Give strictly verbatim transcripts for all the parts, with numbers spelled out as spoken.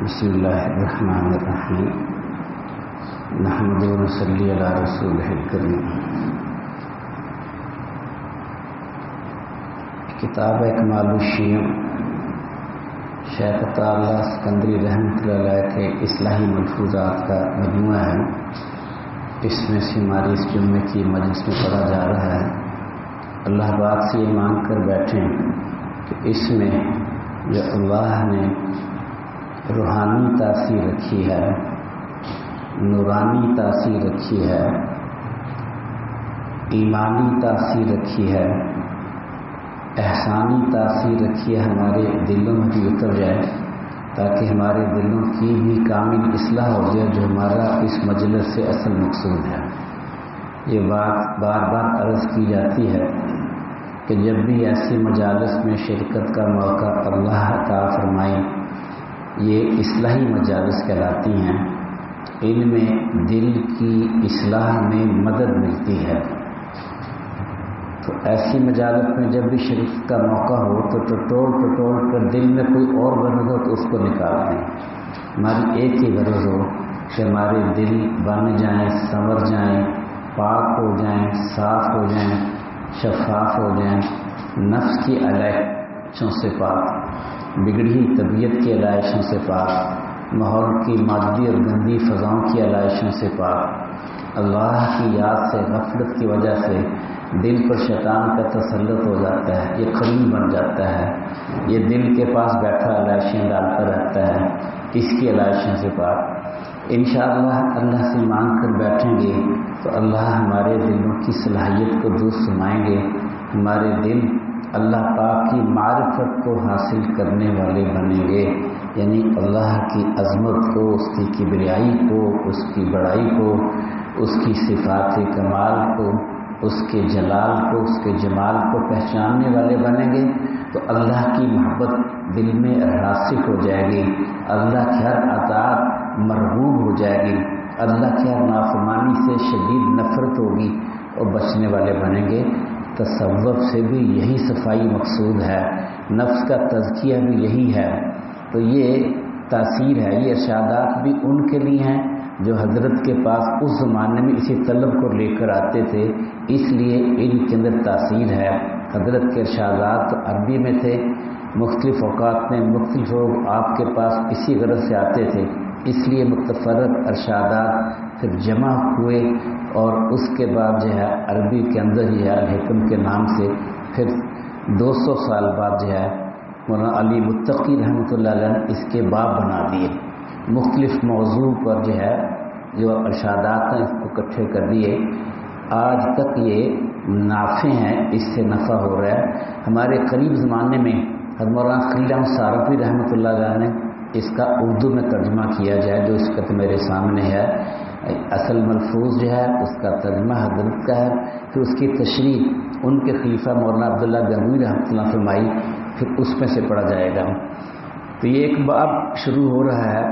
بسم اللہ الرحمن الرحیم نحمد و نصلی علی رسولہ الکریم۔ کتاب اکمال الشیوع شیخ عطا اللہ اسکندری رحمۃ اللہ علیہ کے اصلاحی ملفوظات کا مجموعہ ہے۔ اس میں سے ہماری اس جمعے کی مجلس میں پڑھا جا رہا ہے۔ اللہ پاک سے یہ مانگ کر بیٹھیں کہ اس میں جو اللہ نے روحانی تاثیر رکھی ہے، نورانی تاثیر رکھی ہے، ایمانی تاثیر رکھی ہے، احسانی تاثیر رکھی ہے، ہمارے دلوں میں بھی اتر جائے تاکہ ہمارے دلوں کی بھی کامل اصلاح ہو جائے، جو ہمارا اس مجلس سے اصل مقصود ہے۔ یہ بات بار بار عرض کی جاتی ہے کہ جب بھی ایسی مجالس میں شرکت کا موقع اللہ عطا فرمائے، یہ اصلاحی مجالس کہلاتی ہیں، ان میں دل کی اصلاح میں مدد ملتی ہے۔ تو ایسی مجالس میں جب بھی شرکت کا موقع ہو تو ٹٹول ٹٹول کر دل میں کوئی اور غرض ہو تو اس کو نکالتے ہیں۔ ہماری ایک ہی غرض ہو کہ ہمارے دل بن جائیں، سنور جائیں، پاک ہو جائیں، صاف ہو جائیں، شفاف ہو جائیں، نفس کی علائشوں سے پاک، بگڑی ہوئی طبیعت کی علائشوں سے پاک، ماحول کی مادی اور گندی فضاؤں کی علائشوں سے پاک، اللہ کی یاد سے غفلت کی وجہ سے دل پر شیطان کا تسلط ہو جاتا ہے، یہ قریب بن جاتا ہے، یہ دل کے پاس بیٹھا علائشیں ڈالتا رہتا ہے، اس کی علائشوں سے پاک۔ انشاءاللہ اللہ سے مانگ کر بیٹھیں گے تو اللہ ہمارے دلوں کی صلاحیت کو درست فرمائیں گے، ہمارے دل اللہ پاک کی معرفت کو حاصل کرنے والے بنیں گے، یعنی اللہ کی عظمت کو، اس کی کبریائی کو، اس کی بڑائی کو، اس کی صفات کمال کو، اس کے جلال کو، اس کے جمال کو پہچاننے والے بنیں گے تو اللہ کی محبت دل میں راسخ ہو جائے گی، اللہ کی ہر اطاعت مرغوب ہو جائے گی، اللہ کی ہر نافرمانی سے شدید نفرت ہوگی اور بچنے والے بنیں گے۔ تصوف سے بھی یہی صفائی مقصود ہے، نفس کا تزکیہ بھی یہی ہے۔ تو یہ تاثیر ہے، یہ ارشادات بھی ان کے لیے ہیں جو حضرت کے پاس اس زمانے میں اسی طلب کو لے کر آتے تھے، اس لیے ان کے اندر تاثیر ہے۔ حضرت کے ارشادات تو عربی میں تھے، مختلف اوقات میں مختلف لوگ آپ کے پاس اسی غرض سے آتے تھے، اس لیے متفرق ارشادات پھر جمع ہوئے اور اس کے بعد جو ہے عربی کے اندر ہی ہے الحکم کے نام سے پھر دو سو سال بعد جو ہے مولانا علی متقی رحمۃ اللہ علیہ نے اس کے باب بنا دیے، مختلف موضوع پر جو ہے جو ارشادات ہیں اس کو اکٹھے کر دیے۔ آج تک یہ نافع ہیں، اس سے نفع ہو رہا ہے۔ ہمارے قریب زمانے میں حضرت مولانا خلیل احمد سارفی رحمۃ اللہ علیہ نے اس کا اردو میں ترجمہ کیا جائے، جو اس کا میرے سامنے ہے، اصل ملفوظ جو ہے اس کا ترجمہ حضرت کا ہے، پھر اس کی تشریح ان کے خلیفہ مولانا عبداللہ گنگوی رحمۃ اللہ فرمائی، پھر اس میں سے پڑھا جائے گا۔ تو یہ ایک باب شروع ہو رہا ہے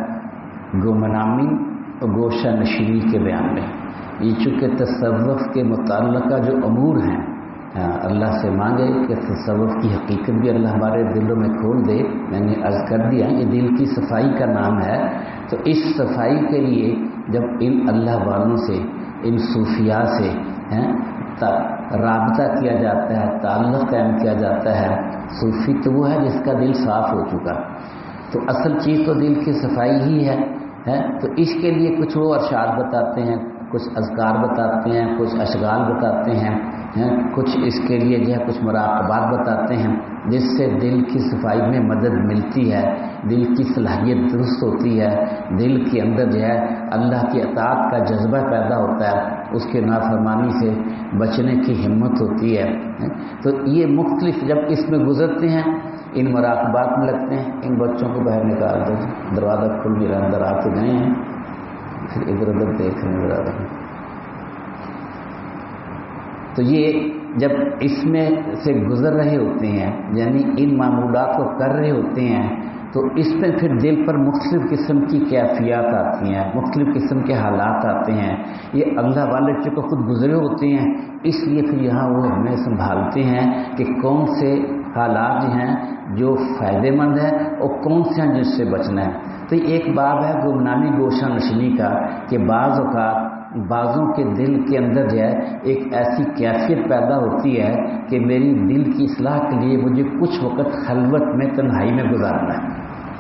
گمنامی اور گوشہ نشینی کے بیان میں۔ یہ چونکہ تصوف کے متعلقہ جو امور ہیں، اللہ سے مانگے کہ تصوف کی حقیقت بھی اللہ ہمارے دلوں میں کھول دے۔ میں نے عرض کر دیا یہ دل کی صفائی کا نام ہے، تو اس صفائی کے لیے جب ان اللہ والوں سے، ان صوفیاء سے رابطہ کیا جاتا ہے، تعلق قائم کیا جاتا ہے، صوفی تو وہ ہے جس کا دل صاف ہو چکا، تو اصل چیز تو دل کی صفائی ہی ہے۔ تو اس کے لیے کچھ وہ ارشاد بتاتے ہیں، کچھ اذکار بتاتے ہیں، کچھ اشغال بتاتے ہیں، کچھ اس کے لیے جو ہے کچھ مراقبات بتاتے ہیں جس سے دل کی صفائی میں مدد ملتی ہے، دل کی صلاحیت درست ہوتی ہے، دل کے اندر جو ہے اللہ کی اطاعت کا جذبہ پیدا ہوتا ہے، اس کے نافرمانی سے بچنے کی ہمت ہوتی ہے۔ تو یہ مختلف جب اس میں گزرتے ہیں، ان مراقبات میں لگتے ہیں، ان بچوں کو باہر نکال دو، دروازہ کھل نہیں رہا، اندر آ کے گئے ہیں، پھر ادھر ادھر دیکھ رہے ہیں برابر۔ تو یہ جب اس میں سے گزر رہے ہوتے ہیں، یعنی ان معمولات کو کر رہے ہوتے ہیں، تو اس میں پھر دل پر مختلف قسم کی کیفیات آتی ہیں، مختلف قسم کے حالات آتے ہیں۔ یہ اللہ والے چونکہ خود گزرے ہوتے ہیں، اس لیے پھر یہاں وہ ہمیں سنبھالتے ہیں کہ کون سے حالات ہیں جو فائدہ مند ہیں اور کون سے ہیں جس سے بچنا ہے۔ تو یہ ایک باب ہے گمنامی گوشہ نشینی کا کہ بعض اوقات بعضوں کے دل کے اندر جو ہے ایک ایسی کیفیت پیدا ہوتی ہے کہ میری دل کی اصلاح کے لیے مجھے کچھ وقت خلوت میں تنہائی میں گزارنا ہے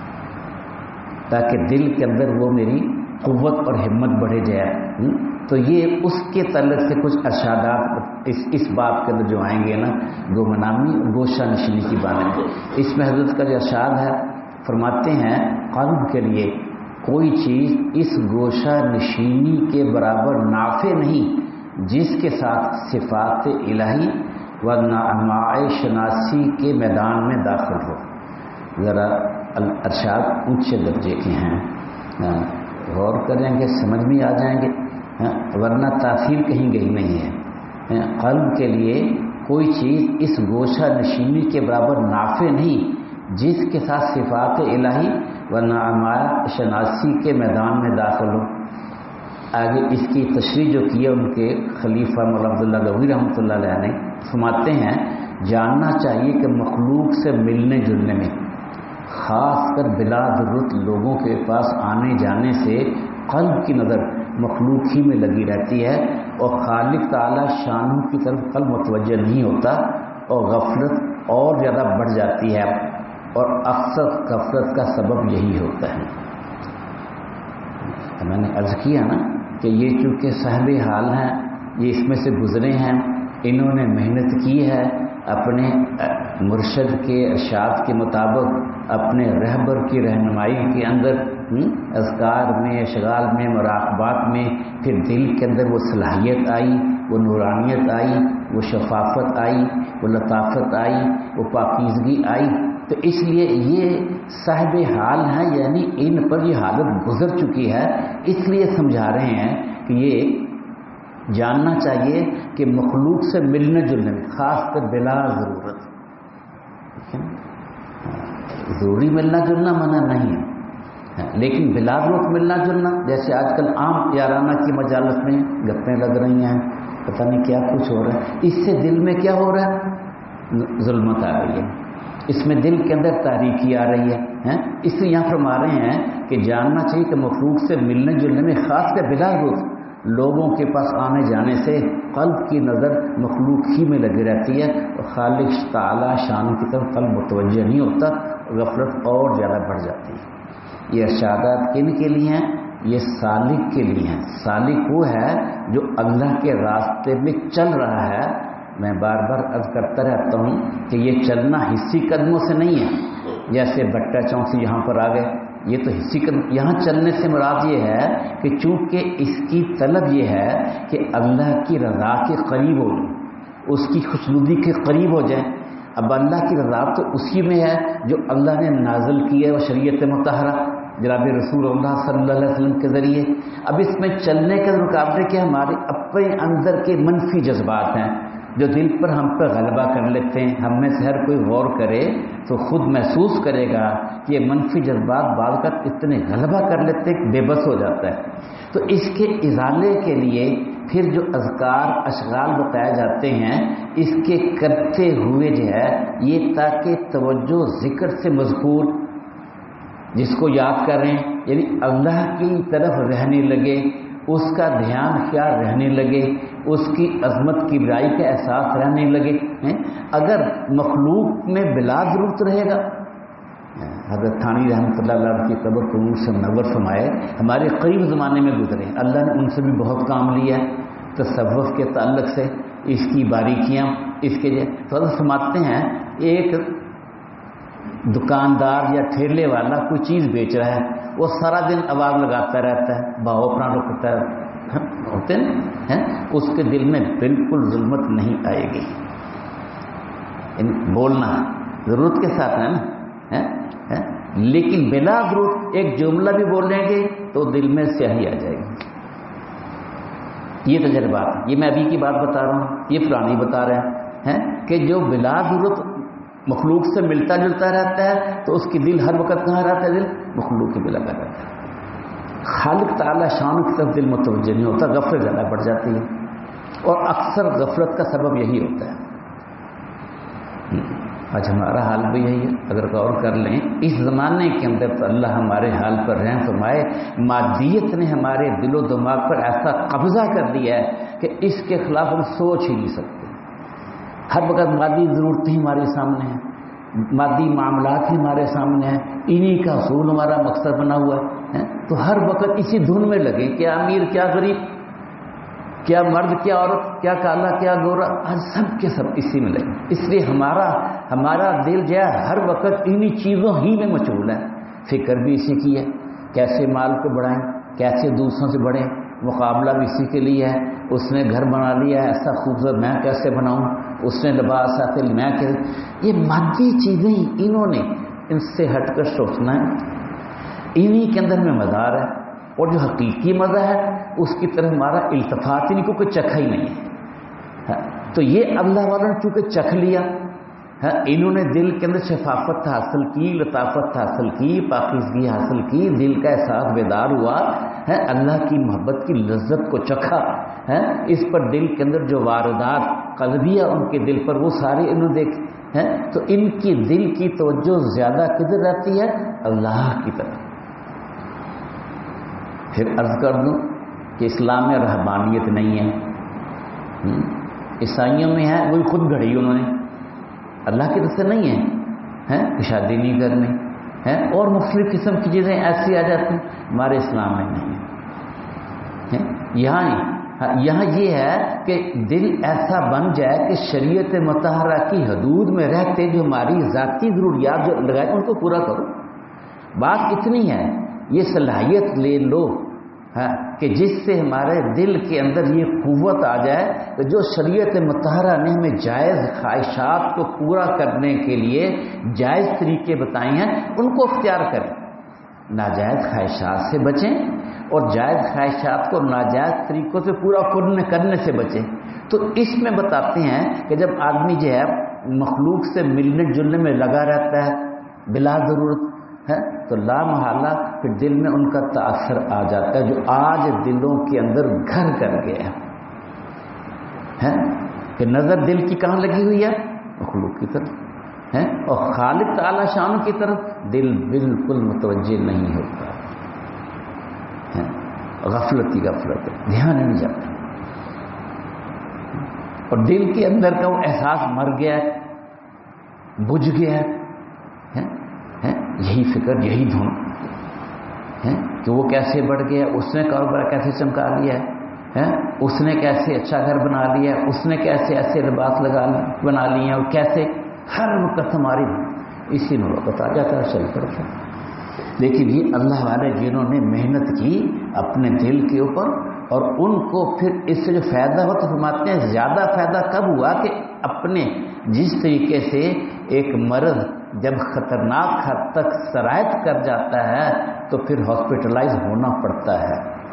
تاکہ دل کے اندر وہ میری قوت اور ہمت بڑھے جائے. تو یہ اس کے تعلق سے کچھ ارشادات اس اس بات کے اندر جو آئیں گے نا گمنامی اور گوشہ نشینی کی باتیں. اس میں حضرت کا جو ارشاد ہے فرماتے ہیں قلب کے لیے کوئی چیز اس گوشہ نشینی کے برابر نافع نہیں جس کے ساتھ صفات الہی و نعماء شناسی کے میدان میں داخل ہو. ذرا ارشاد اونچے درجے کے ہیں، غور کریں گے سمجھ میں آ جائیں گے، ورنہ تاثیر کہیں گئی نہیں ہے. قلب کے لیے کوئی چیز اس گوشہ نشینی کے برابر نافع نہیں جس کے ساتھ صفات الہی و نعماء شناسی کے میدان میں داخل ہو. آگے اس کی تشریح جو کی ہے ان کے خلیفہ مولانا عبداللہ گوئی رحمۃ اللہ علیہ نے فرماتے ہیں جاننا چاہیے کہ مخلوق سے ملنے جلنے میں خاص کر بلا ضرورت لوگوں کے پاس آنے جانے سے قلب کی نظر مخلوق ہی میں لگی رہتی ہے اور خالق تعالی شانوں کی طرف قلب متوجہ نہیں ہوتا اور غفلت اور زیادہ بڑھ جاتی ہے اور اکثر غفلت کا سبب یہی ہوتا ہے. میں نے عرض کیا نا کہ یہ چونکہ صاحب حال ہیں، یہ اس میں سے گزرے ہیں، انہوں نے محنت کی ہے اپنے مرشد کے ارشاد کے مطابق اپنے رہبر کی رہنمائی کے اندر اذکار میں اشغال میں مراقبات میں پھر دل کے اندر وہ صلاحیت آئی، وہ نورانیت آئی، وہ شفافت آئی، وہ لطافت آئی، وہ پاکیزگی آئی. تو اس لیے یہ صاحب حال ہیں، یعنی ان پر یہ حالت گزر چکی ہے. اس لیے سمجھا رہے ہیں کہ یہ جاننا چاہیے کہ مخلوق سے ملنے جلنے میں خاص کر بلا ضرورت، ضروری ملنا جلنا منع نہیں ہے، لیکن بلا ضرورت ملنا جلنا جیسے آج کل عام یارانہ کی مجالس میں گپیں لگ رہی ہیں، پتہ نہیں کیا کچھ ہو رہا ہے، اس سے دل میں کیا ہو رہا ہے؟ ظلمت آ رہی ہے، اس میں دل کے اندر تاریکی آ رہی ہے. اس لیے یہاں فرما رہے ہیں کہ جاننا چاہیے کہ مخلوق سے ملنے جلنے میں خاص کر بلا ضرورت لوگوں کے پاس آنے جانے سے قلب کی نظر مخلوق ہی میں لگی رہتی ہے اور خالق تعالی شان کی طرف قلب متوجہ نہیں ہوتا، غفلت اور زیادہ بڑھ جاتی ہے. یہ ارشادات کن کے لیے ہیں؟ یہ سالک کے لیے ہیں. سالک وہ ہے جو اللہ کے راستے میں چل رہا ہے. میں بار بار عرض کرتا رہتا ہوں کہ یہ چلنا حصی قدموں سے نہیں ہے، جیسے بٹہ چونک سے یہاں پر آ گئے، یہ تو حصی قدم. یہاں چلنے سے مراد یہ ہے کہ چونکہ اس کی طلب یہ ہے کہ اللہ کی رضا کے قریب ہو جائیں، اس کی خوشنودی کے قریب ہو جائیں. اب اللہ کی رضا تو اسی میں ہے جو اللہ نے نازل کی ہے وہ شریعت مطہرہ جناب رسول اللہ صلی اللہ علیہ وسلم کے ذریعے. اب اس میں چلنے کے مقابلے کے ہمارے اپنے اندر کے منفی جذبات ہیں جو دل پر ہم پر غلبہ کر لیتے ہیں. ہم میں سے ہر کوئی غور کرے تو خود محسوس کرے گا کہ یہ منفی جذبات بعض کا اتنے غلبہ کر لیتے ہیں کہ بے بس ہو جاتا ہے. تو اس کے ازالے کے لیے پھر جو اذکار اشغال بتائے جاتے ہیں اس کے کرتے ہوئے جو ہے یہ تاکہ توجہ ذکر سے مذکور جس کو یاد کریں یعنی اللہ کی طرف رہنے لگے، اس کا دھیان خیال رہنے لگے، اس کی عظمت کی برائی کا احساس رہنے لگے. اگر مخلوق میں بلا ضرورت رہے گا، حضرت تھانی رحمۃ اللہ علیہ کی قبر کو نور سے منور فرمائے، ہمارے قریب زمانے میں گزرے، اللہ نے ان سے بھی بہت کام لیا ہے تصوف کے تعلق سے، اس کی باریکیاں اس کے تو فرماتے ہیں ایک دکاندار یا ٹھیلے والا کوئی چیز بیچ رہا ہے، وہ سارا دن آواز لگاتا رہتا ہے، بھاؤ اپنا رکتا ہے، ہوتے ہیں، اس کے دل میں بالکل ظلمت نہیں آئے گی. بولنا ضرورت کے ساتھ ہے نا، لیکن بلا ضرورت ایک جملہ بھی بولیں گے تو دل میں سیاہی آ جائے گی. یہ تجربات، یہ میں ابھی کی بات بتا رہا ہوں، یہ پرانی بتا رہے ہیں کہ جو بلا ضرورت مخلوق سے ملتا جلتا رہتا ہے تو اس کی دل ہر وقت کہاں رہتا ہے؟ دل مخلوق کے بلا کر رہتا ہے. خالق تعالی شان کی طرف دل متوجہ نہیں ہوتا، غفلت زیادہ بڑھ جاتی ہے اور اکثر غفلت کا سبب یہی ہوتا ہے. آج ہمارا حال بھی یہی ہے. اگر غور کر لیں اس زمانے کے اندر تو اللہ ہمارے حال پر رحم فرمائے. مادیت نے ہمارے دل و دماغ پر ایسا قبضہ کر دیا ہے کہ اس کے خلاف ہم سوچ ہی نہیں سکتے. ہر وقت مادی ضرورتیں ہمارے سامنے ہیں, مادی معاملات ہی ہمارے سامنے ہیں, انہی کا حصول ہمارا مقصد بنا ہوا ہے. تو ہر وقت اسی دھن میں لگے, کیا امیر کیا غریب, کیا مرد کیا عورت, کیا کالا کیا گورا, آج سب کے سب اسی میں لگے. اس لیے ہمارا ہمارا دل جو ہے ہر وقت انہی چیزوں ہی میں مشغول ہے. فکر بھی اسی کی ہے, کیسے مال کو بڑھائیں, کیسے دوسروں سے بڑھیں. مقابلہ بھی اسی کے لیے ہے. اس نے گھر بنا لیا ہے ایسا خوبصورت, میں کیسے بناؤں. اس نے لباس آتے میں کیسے. یہ مادی چیزیں انہوں نے ان سے ہٹ کر سوچنا ہے. انہی کے اندر میں مزار ہے, اور جو حقیقی مزہ ہے اس کی طرف ہمارا التفات ہی نہیں, کیونکہ چکھا ہی نہیں ہے. تو یہ اللہ والوں نے چونکہ چکھ لیا, انہوں نے دل کے اندر شفافت حاصل کی, لطافت حاصل کی, پاکیزگی حاصل کی, دل کا احساس بیدار ہوا ہے, اللہ کی محبت کی لذت کو چکھا ہے. اس پر دل کے اندر جو واردات قلبیہ ان کے دل پر وہ سارے انہوں نے دیکھے ہیں. تو ان کی دل کی توجہ زیادہ کدھر رہتی ہے, اللہ کی طرف. پھر عرض کر دوں کہ اسلام میں رہبانیت نہیں ہے, عیسائیوں میں ہے, وہی خود گھڑی انہوں نے, اللہ کی طرف سے نہیں ہے, کہ شادی نہیں کرنی ہے, اور مختلف قسم کی چیزیں ایسی آ جاتی ہیں. ہمارے اسلام میں نہیں ہے. یہاں یہاں یہ ہے کہ دل ایسا بن جائے کہ شریعت مطہرہ کی حدود میں رہتے جو ہماری ذاتی ضروریات جو لگائے ان کو پورا کرو. بات اتنی ہے, یہ صلاحیت لے لو کہ جس سے ہمارے دل کے اندر یہ قوت آ جائے کہ جو شریعت مطہرہ نے ہمیں جائز خواہشات کو پورا کرنے کے لیے جائز طریقے بتائے ہیں ان کو اختیار کریں, ناجائز خواہشات سے بچیں, اور جائز خواہشات کو ناجائز طریقوں سے پورا کرنے سے بچیں. تو اس میں بتاتے ہیں کہ جب آدمی جو ہے مخلوق سے ملنے جلنے میں لگا رہتا ہے بلا ضرورت ہے, تو لا محالہ پھر دل میں ان کا تاثر آ جاتا ہے جو آج دلوں کے اندر گھر کر گیا ہے. کہ نظر دل کی کہاں لگی ہوئی ہے, مخلوق کی طرف ہے, اور خالق تعالی شان کی طرف دل بالکل متوجہ نہیں ہوتا ہے. غفلت ہی غفلت ہے, دھیان نہیں جاتا, اور دل کے اندر کا وہ احساس مر گیا ہے, بجھ گیا ہے. یہی فکر یہی دھن ہے کہ وہ کیسے بڑھ گیا, اس نے کاروبار کیسے چمکا لیا ہے, اس نے کیسے اچھا گھر بنا لیا ہے, اس نے کیسے ایسے لباس لگا بنا لیے ہیں, اور کیسے ہر وقت ہماری اسی میں وقت آ جاتا ہے چل کر کے. لیکن یہ اللہ والے جنہوں نے محنت کی اپنے دل کے اوپر, اور ان کو پھر اس سے جو فائدہ ہو تو فرماتے ہیں زیادہ فائدہ کب ہوا کہ اپنے جس طریقے سے ایک مرض جب خطرناک حد تک سرایت کر جاتا ہے تو پھر ہاسپٹلائز ہونا پڑتا ہے.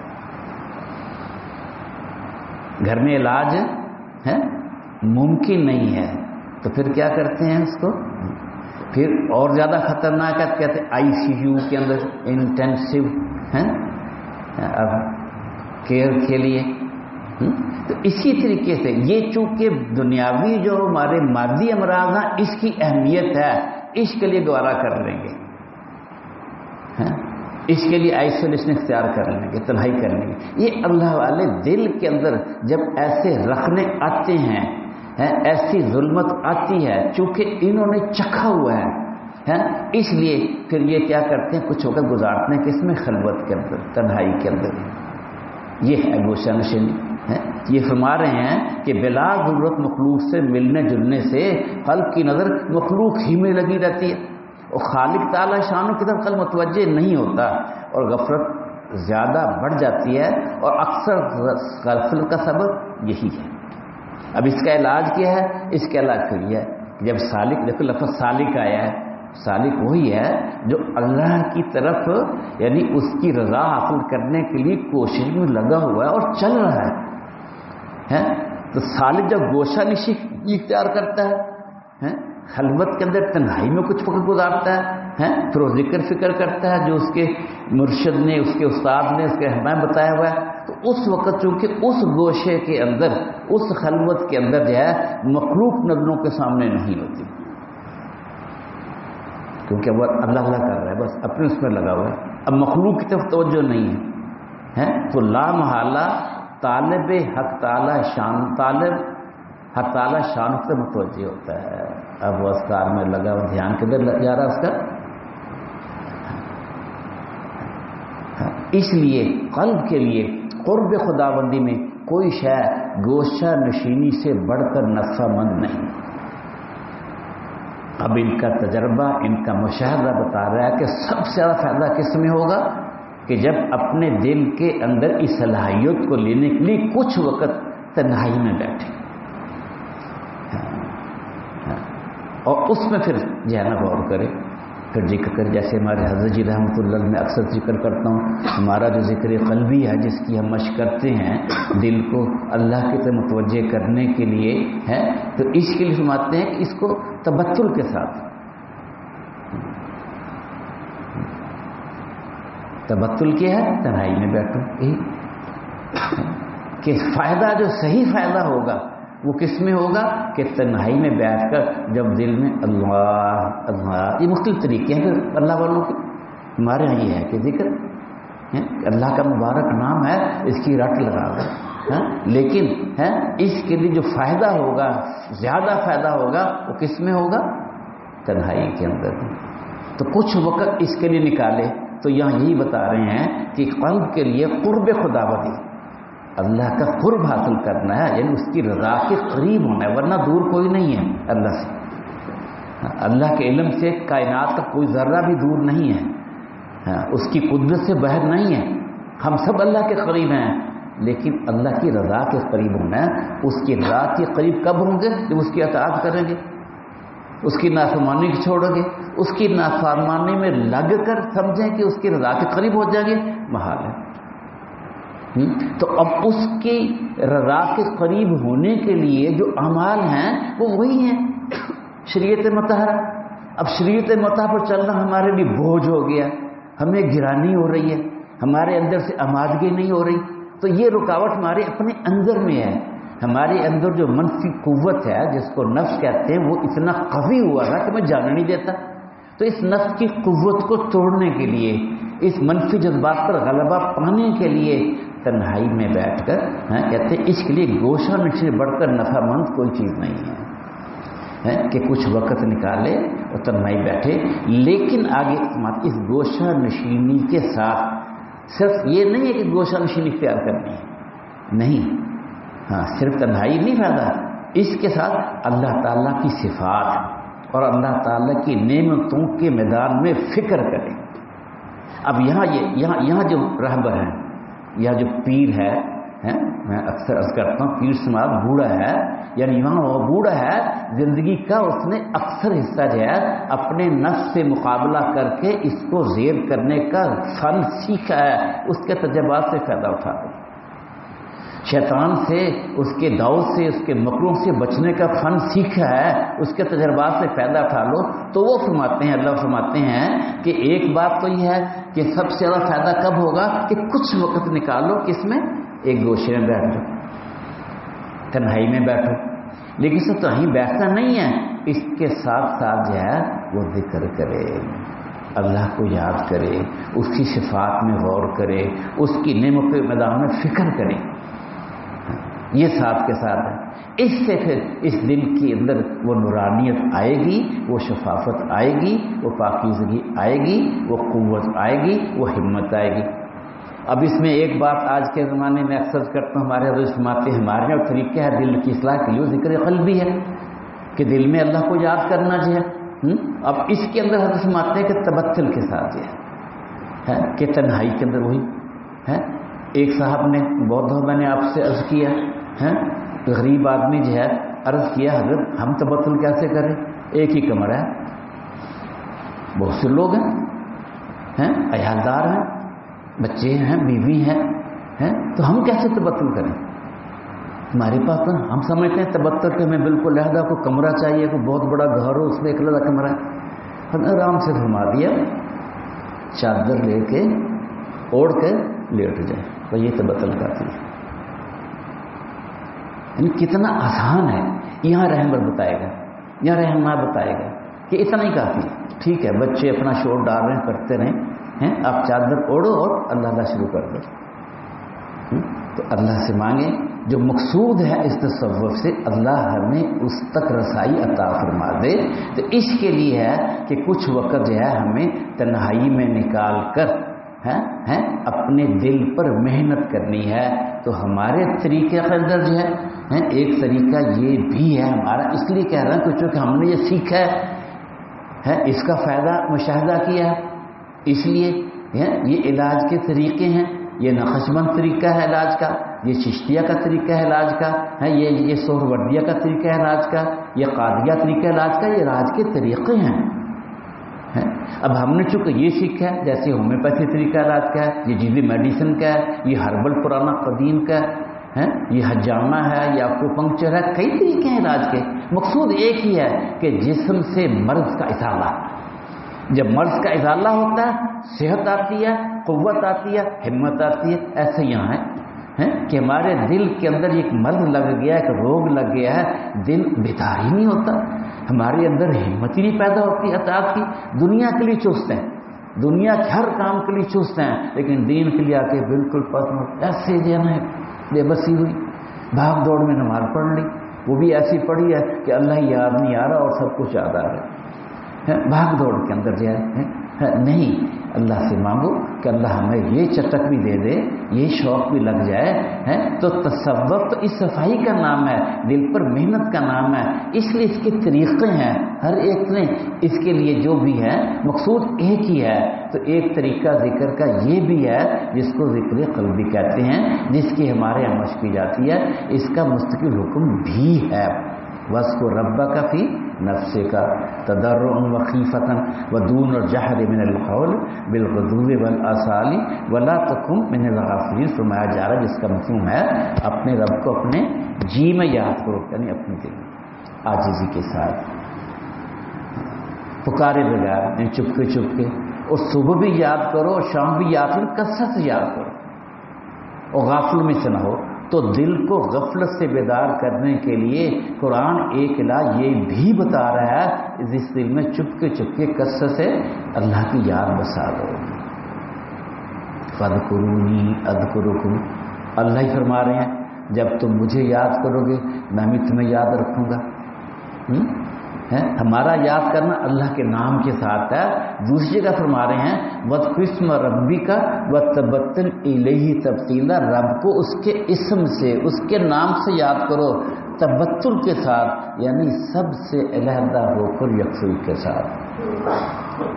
گھر میں علاج ہے ممکن نہیں ہے تو پھر کیا کرتے ہیں اس کو, پھر اور زیادہ خطرناک ہے کہتے ہیں آئی سی یو کے اندر انٹینسو ہے اب کیئر کے لیے. تو اسی طریقے سے یہ چونکہ دنیاوی جو ہمارے مادی امراض ہیں اس کی اہمیت ہے, اس کے لیے گوارا کر لیں گے, اس کے لیے آئسولیشن اختیار کر لیں گے, تنہائی کر لیں گے. یہ اللہ والے دل کے اندر جب ایسے رکھنے آتے ہیں, ایسی ظلمت آتی ہے چونکہ انہوں نے چکھا ہوا ہے, اس لیے پھر یہ کیا کرتے ہیں کچھ وقت گزارتے ہیں کس میں, خلوت کے اندر, تنہائی کے اندر. یہ ہے گوشہ نشینی. یہ فرما رہے ہیں کہ بلا ضرورت مخلوق سے ملنے جلنے سے قلب کی نظر مخلوق ہی میں لگی رہتی ہے, اور خالق تعالی شانوں کی طرف قلب متوجہ نہیں ہوتا, اور غفلت زیادہ بڑھ جاتی ہے, اور اکثر غفلت کا سبب یہی ہے. اب اس کا علاج کیا ہے, اس کا علاج پھر یہ ہے جب سالک, دیکھو لفظ سالک آیا ہے, سالک وہی ہے جو اللہ کی طرف یعنی اس کی رضا حاصل کرنے کے لیے کوشش میں لگا ہوا ہے اور چل رہا ہے. تو سالک جب گوشہ نشی اختیار کرتا ہے, خلوت کے اندر تنہائی میں کچھ وقت گزارتا ہے, پھر وہ ذکر فکر کرتا ہے جو اس کے مرشد نے, اس کے استاد نے, اس کے رہنما بتایا ہوا ہے, تو اس وقت چونکہ اس گوشے کے اندر, اس خلوت کے اندر جو ہے مخلوق نظروں کے سامنے نہیں ہوتی, کیونکہ وہ اللہ اللہ کر رہا ہے، بس اپنے اس میں لگا ہوا ہے، اب مخلوق کی طرف توجہ نہیں ہے، تو لا محالہ طالب حق تعالی شان طالب حق تعالی شان سے متوجہ ہوتا ہے. اب وہ اذکار میں لگا ہوا، دھیان کدھر جا رہا اس کا؟ اس لیے قلب کے لیے قرب خداوندی میں کوئی شے گوشہ نشینی سے بڑھ کر نفع مند نہیں. اب ان کا تجربہ، ان کا مشاہدہ بتا رہا ہے کہ سب سے زیادہ فائدہ کس میں ہوگا کہ جب اپنے دل کے اندر اس صلاحیت کو لینے کے لیے کچھ وقت تنہائی میں بیٹھے اور اس میں پھر جو ہے نا غور کرے، پھر ذکر کرے. جیسے ہمارے حضرت جی رحمۃ اللہ علیہ میں اکثر ذکر کرتا ہوں، ہمارا جو ذکر قلبی ہے جس کی ہم مشق کرتے ہیں دل کو اللہ کی طرف متوجہ کرنے کے لیے ہے، تو اس کے لیے فرماتے ہیں کہ اس کو تبتل کے ساتھ تبتل کیا ہے، تنہائی میں بیٹھو، کہ فائدہ جو صحیح فائدہ ہوگا وہ کس میں ہوگا کہ تنہائی میں بیٹھ کر جب دل میں اللہ اللہ، یہ مختلف طریقے ہیں پھر اللہ والوں کے. ہمارے یہاں یہ ہے کہ ذکر اللہ کا مبارک نام ہے، اس کی رٹ لگا دو، لیکن ہے اس کے لیے جو فائدہ ہوگا، زیادہ فائدہ ہوگا، وہ کس میں ہوگا؟ تنہائی کے اندر. تو کچھ وقت اس کے لیے نکالے. تو یہاں یہی بتا رہے ہیں کہ قلب کے لیے قرب خداوندی، اللہ کا قرب حاصل کرنا ہے، یعنی اس کی رضا کے قریب ہونا ہے، ورنہ دور کوئی نہیں ہے اللہ سے. اللہ کے علم سے کائنات کا کوئی ذرہ بھی دور نہیں ہے، اس کی قدرت سے باہر نہیں ہے. ہم سب اللہ کے قریب ہیں، لیکن اللہ کی رضا کے قریب ہونا ہے. اس کی رضا کے قریب کب ہوں گے؟ جب اس کی اطاعت کریں گے، اس کی نافرمانی کو چھوڑیں گے. اس کی نافرمانی میں لگ کر سمجھیں کہ اس کی رضا کے قریب ہو جائیں گے، محال ہے. تو اب اس کی رضا کے قریب ہونے کے لیے جو اعمال ہیں وہ وہی ہیں شریعت مطہرہ. اب شریعت مطہرہ پر چلنا ہمارے لیے بوجھ ہو گیا، ہمیں گرانی ہو رہی ہے، ہمارے اندر سے آمادگی نہیں ہو رہی. تو یہ رکاوٹ ہمارے اپنے اندر میں ہے. ہمارے اندر جو منفی قوت ہے جس کو نفس کہتے ہیں وہ اتنا قوی ہوا ہے کہ میں جانے نہیں دیتا. تو اس نفس کی قوت کو توڑنے کے لیے، اس منفی جذبات پر غلبہ پانے کے لیے تنہائی میں بیٹھ کر کہتے ہیں اس کے لیے گوشہ نشین بڑھ کر نفع مند کوئی چیز نہیں ہے کہ کچھ وقت نکالے اور تنہائی بیٹھے. لیکن آگے اس گوشہ نشینی کے ساتھ صرف یہ نہیں ہے کہ گوشہ نشینی اختیار کرنی ہے، نہیں، ہاں صرف تنہائی نہیں فائدہ، اس کے ساتھ اللہ تعالیٰ کی صفات اور اللہ تعالیٰ کی نعمتوں کے میدان میں فکر کریں. اب یہاں یہ یہاں یہاں جو رہبر ہیں یا جو پیر ہے، میں اکثر عرض کرتا ہوں پیر سے مراد بوڑھا ہے، یعنی یہاں وہ بوڑھا ہے زندگی کا اس نے اکثر حصہ جو ہے اپنے نفس سے مقابلہ کر کے اس کو زیر کرنے کا فن سیکھا ہے، اس کے تجربات سے فائدہ اٹھا دو. شیطان سے، اس کے داؤ سے، اس کے مکروں سے بچنے کا فن سیکھا ہے، اس کے تجربات سے فائدہ اٹھا لو. تو وہ فرماتے ہیں، اللہ فرماتے ہیں کہ ایک بات تو یہ ہے کہ سب سے زیادہ فائدہ کب ہوگا کہ کچھ وقت نکالو، کس میں؟ ایک گوشے میں بیٹھ جاؤ، تنہائی میں بیٹھو. لیکن سب تنہائی بیٹھنا نہیں ہے، اس کے ساتھ ساتھ جو ہے وہ ذکر کرے، اللہ کو یاد کرے، اس کی صفات میں غور کرے، اس کی نعمت کے میدان میں فکر کرے. یہ ساتھ کے ساتھ ہے. اس سے پھر اس دل کے اندر وہ نورانیت آئے گی، وہ شفافت آئے گی، وہ پاکیزگی آئے گی، وہ قوت آئے گی، وہ ہمت آئے گی. اب اس میں ایک بات آج کے زمانے میں اکثر کرتا ہوں، ہمارے حضرت فرماتے ہیں ہمارے اور طریقہ ہے دل کی اصلاح کے لیے ذکر قلبی ہے کہ دل میں اللہ کو یاد کرنا جو ہے. اب اس کے اندر حضرت فرماتے ہیں کہ تبتل کے ساتھ یہ ہے کہ تنہائی کے اندر وہی ہے. ایک صاحب نے بہت دفعہ میں نے آپ سے عرض کیا ہے، غریب آدمی جو ہے عرض کیا حضرت ہم تبتل کیسے کریں، ایک ہی کمرہ ہے، بہت سے لوگ ہیں، عیالدار ہیں، بچے ہیں، بیوی ہیں، تو ہم کیسے تبتل کریں؟ ہمارے پاس تو ہم سمجھتے ہیں تبتل کے ہمیں بالکل علیحدہ کو کمرہ چاہیے، کوئی بہت بڑا گھر ہو اس میں ایک علیحدہ کمرہ ہے. ہم نے آرام سے فرما دیا چادر لے کے اوڑھ کے لیٹ جائے، تو یہ تبتل کرتی ہے. یعنی کتنا آسان ہے. یہاں رہبر بتائے گا، یہاں رہنما بتائے گا کہ اتنا ہی کافی ہے، ٹھیک ہے بچے اپنا شور ڈال رہے ہیں کرتے رہیں ہیں، آپ چادر اوڑھو اور اللہ اللہ شروع کر دو. تو اللہ سے مانگیں جو مقصود ہے اس تصوف سے، اللہ ہمیں اس تک رسائی عطا فرما دے. تو اس کے لیے ہے کہ کچھ وقت جو ہے ہمیں تنہائی میں نکال کر ہیں ہیں اپنے دل پر محنت کرنی ہے. تو ہمارے طریقے کے اندر جو ہے ہیں ایک طریقہ یہ بھی ہے ہمارا، اس لیے کہہ رہا ہوں کہ چونکہ ہم نے یہ سیکھا ہے ہے اس کا فائدہ مشاہدہ کیا ہے، اس لیے یہ علاج کے طریقے ہیں. یہ نقش بند طریقہ ہے علاج کا، یہ چشتیہ کا طریقہ ہے علاج کا ہے، یہ یہ سہروردیہ کا طریقہ ہے علاج کا، یہ قادریہ طریقہ علاج کا، یہ علاج کے طریقے ہیں. اب ہم نے چونکہ یہ سیکھا ہے، جیسے ہومیوپیتھی طریقہ علاج کا ہے، یہ جدید میڈیسن کا ہے، یہ ہربل پرانا قدیم کا ہے، یہ حجامہ ہے، یہ ایکوپنکچر ہے، کئی طریقے ہیں علاج کے. مقصود ایک ہی ہے کہ جسم سے مرض کا ازالہ. جب مرض کا ازالہ ہوتا ہے صحت آتی ہے، قوت آتی ہے، ہمت آتی ہے. ایسے یہاں ہے کہ ہمارے دل کے اندر ایک مرض لگ گیا ہے، ایک روگ لگ گیا ہے، دل بیدار ہی نہیں ہوتا، ہمارے اندر ہمت ہی نہیں پیدا ہوتی اطاعت کی. دنیا کے لیے چست ہیں، دنیا کے ہر کام کے لیے چست ہیں، لیکن دین کے لیے آ کے بالکل پسند ایسے دینا ہے. بے بسی ہوئی، بھاگ دوڑ میں نماز پڑھ لی، وہ بھی ایسی پڑھی ہے کہ اللہ یاد نہیں آ رہا اور سب کچھ یاد آ رہا ہے. بھاگ دوڑ کے اندر جائے نہیں. اللہ سے مانگو کہ اللہ ہمیں یہ چٹک بھی دے دے، یہ شوق بھی لگ جائے ہے. تو تصوف تو اس صفائی کا نام ہے، دل پر محنت کا نام ہے. اس لیے اس کے طریقے ہیں، ہر ایک نے اس کے لیے جو بھی ہے مقصود ایک ہی ہے. تو ایک طریقہ ذکر کا یہ بھی ہے جس کو ذکر قلبی کہتے ہیں، جس کی ہمارے یہاں مشق کی جاتی ہے. اس کا مستقل حکم بھی ہے، وَاذْكُرْ رَبَّكَ فِي نَفْسِكَ تَضَرُّعًا وَخِيفَةً وَدُونَ الْجَهْرِ مِنَ الْقَوْلِ بِالْغُدُوِّ وَالْآصَالِ وَلَا تَكُن مِنَ الْغَافِلِينَ. فرمایا جا رہا ہے جس کا مفہوم ہے اپنے رب کو اپنے جی میں یاد کرو، یعنی اپنے دل میں عاجزی کے ساتھ، پکارے بغیر، یعنی چپ کے چپ کے. اور صبح بھی یاد کرو اور شام بھی یاد کرو، کثرت سے یاد کرو اور غافل میں سے نہ ہو. تو دل کو غفلت سے بیدار کرنے کے لیے قرآن ایک علاج یہ بھی بتا رہا ہے، جس دل میں چپ کے چپ کے کثرت سے اللہ کی یاد بسا دو. فَاذْكُرُونِي أَذْكُرُكُمْ. اللہ ہی فرما رہے ہیں جب تم مجھے یاد کرو گے میں بھی تمہیں یاد رکھوں گا. ہمارا یاد کرنا اللہ کے نام کے ساتھ ہے. دوسری جگہ فرما رہے ہیں وَاذْكُرِ اسْمَ رَبِّكَ وَتَبَتَّلْ إِلَيْهِ تَبْتِيلًا. رب کو اس کے اسم سے، اس کے نام سے یاد کرو، تبتل کے ساتھ، یعنی سب سے علیحدہ ہو کر یکسوئی کے ساتھ.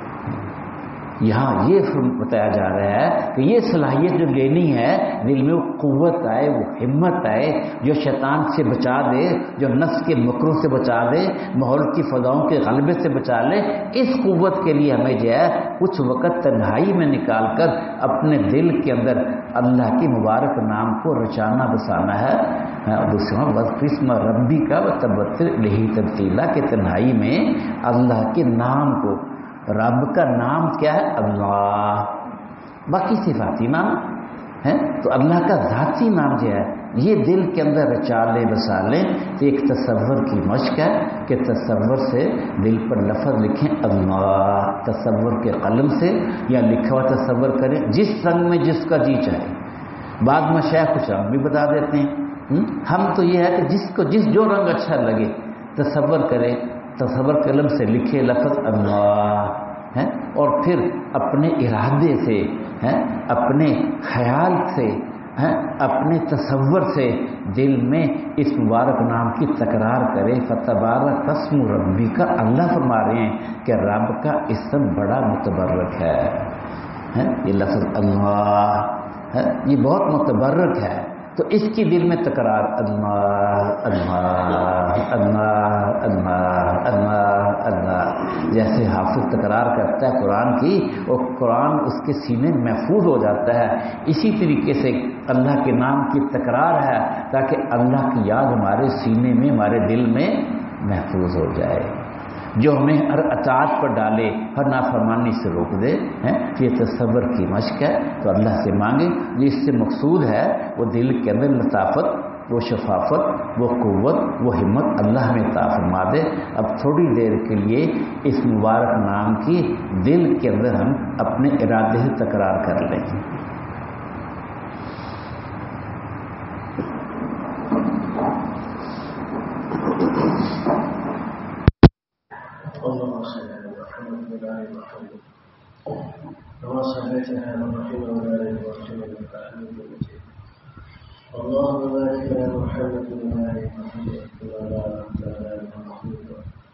یہاں یہ بتایا جا رہا ہے کہ یہ صلاحیت جو لینی ہے، دل میں وہ قوت آئے، وہ ہمت آئے جو شیطان سے بچا دے، جو نفس کے مکروں سے بچا دے، ماحول کی فضاؤں کے غلبے سے بچا لے. اس قوت کے لیے ہمیں جو ہے کچھ وقت تنہائی میں نکال کر اپنے دل کے اندر اللہ کے مبارک نام کو رچانا بسانا ہے. دوسرا وَاذْكُرِ ربی کا وَتَبَتَّلْ إِلَيْهِ تَبْتِيلًا کہ تنہائی میں اللہ کے نام کو، رب کا نام کیا ہے؟ اللہ. باقی صفاتی نام ہے، تو اللہ کا ذاتی نام جو ہے یہ دل کے اندر رچا لے بسا لیں. تو ایک تصور کی مشق ہے کہ تصور سے دل پر لفظ لکھیں اللہ، تصور کے قلم سے یا لکھا ہوا تصور کریں جس رنگ میں جس کا جی چاہے. بعد میں شاید کچھ رنگ بھی بتا دیتے ہیں. ہم تو یہ ہے کہ جس کو جس جو رنگ اچھا لگے تصور کرے، تصور قلم سے لکھے لفظ اللہ ہے، اور پھر اپنے ارادے سے ہے، اپنے خیال سے ہے، اپنے تصور سے دل میں اس مبارک نام کی تکرار کرے. فتبارک اسم ربی کا. اللہ فرما رہے ہیں کہ رب کا اسم بڑا متبرک ہے. یہ لفظ اللہ ہے یہ بہت متبرک ہے. تو اس کی دل میں تکرار اللہ اللہ اللہ اللہ اللہ اللہ، جیسے حافظ تکرار کرتا ہے قرآن کی اور قرآن اس کے سینے میں محفوظ ہو جاتا ہے. اسی طریقے سے اللہ کے نام کی تکرار ہے تاکہ اللہ کی یاد ہمارے سینے میں، ہمارے دل میں محفوظ ہو جائے، جو ہمیں ہر اطاعت پر ڈالے، ہر نافرمانی سے روک دے. یہ تصور کی مشق ہے. تو اللہ سے مانگے جس سے مقصود ہے وہ دل کے اندر لطافت वो शफाफत, वो क़ुव्वत, वो हिम्मत अल्लाह हमें अता फरमा दे। अब थोड़ी देर के लिए इस मुबारक नाम की दिल के अंदर हम अपने इरादे से तकरार कर लें। كما صليت على محمد وعلى ال محمد انك حميد مجيد. اللهم بارك على محمد وعلى ال محمد كما باركت على ال محمد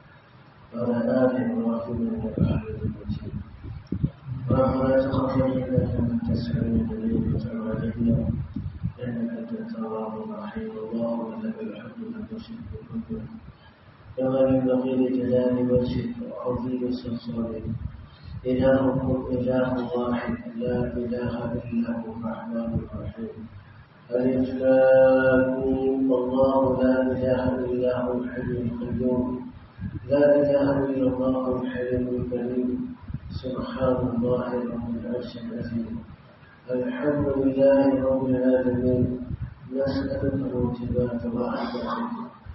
وعلى ال محمد انك حميد مجيد. ربنا تقبل منا انك تسمع الدليل وتب علينا انك انت التواب الرحيم. اللهم لك الحمد لك شرك كله كما ينبغي لجلال وجهك وعظيم سلطانك. إلهكم إله واحد لا إله إلا هو الرحمن الرحيم. ألف لام ميم. الله لا إله إلا هو الحي القيوم لا إله إلا الله الحليم الكريم. سبحان الله رب العرش العظيم. الحمد لله رب العالمين. نسألك موجبات رحمتك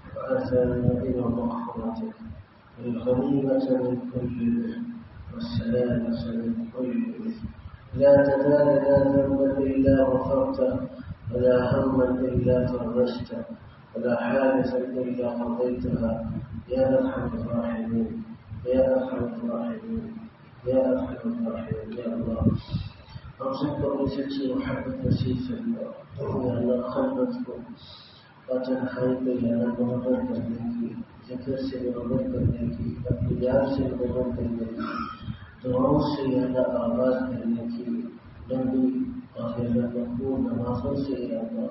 وأثناء مغفرتك والغنيمة من كل إثم والسلامة من كل إثم. لا تدع لنا ذنبا إلا غفرته ولا هما إلا فرجته ولا حاجة إلا قضيتها يا أرحم الراحمين يا أرحم الراحمين يا أرحم الراحمين. يا الله أرزقنا بجد محبة نسيف الله يا الله خلقتكم وتنحيط لنا بغضب منك ذكرت بغضب منك أبيات بغضب منك دروسي على آباد منك نبي وغير نكون نواصل إلى الله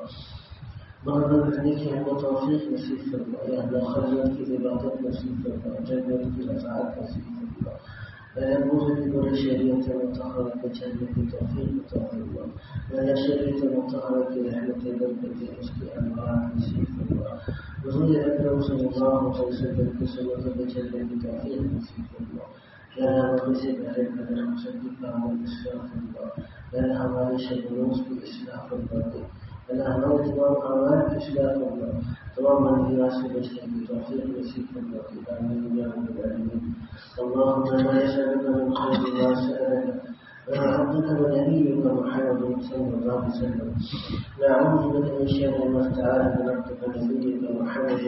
بغضب منك وتوفيق نسيف الله يا الله خلقت لبعضك نسيف الله جنبك لأفعالك نسيف الله ولا نبوذ بكل شريعة مطهرة بجنة توفيق وتوفيق الله ولا شريعة مطهرة برحمة ربك رزق أنوارك نسيف الله وزود أكرم صلى الله عليه وسلم كسوة بجنة توفيق نسيف الله. لنا مغزب عليك لنصدق عن إسراف الله لنا هوائي شبروس بإسلاف الباطل لنا هوائي تمام أعمالك إسلاف الله تمام الهراس بجنة توفيق نسيف الله. آمين يا رب العالمين. اللهم لا يسألك من خير ما سألك وعبدك ونبيك محمد صلى الله عليه وسلم. نعوذ بك من شر ما استعاذ عبدك ونبيك محمد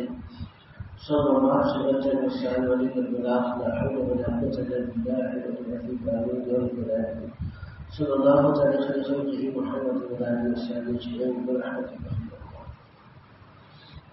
صلى الله عليه وسلم واستعان وليك البلاغ. لا حول ولا قوة إلا بالله العلي العظيم. آمين يا رب العالمين. صلى الله عليه خير خلقه محمد وعلى آله وصحبه أجمعين برحمتك.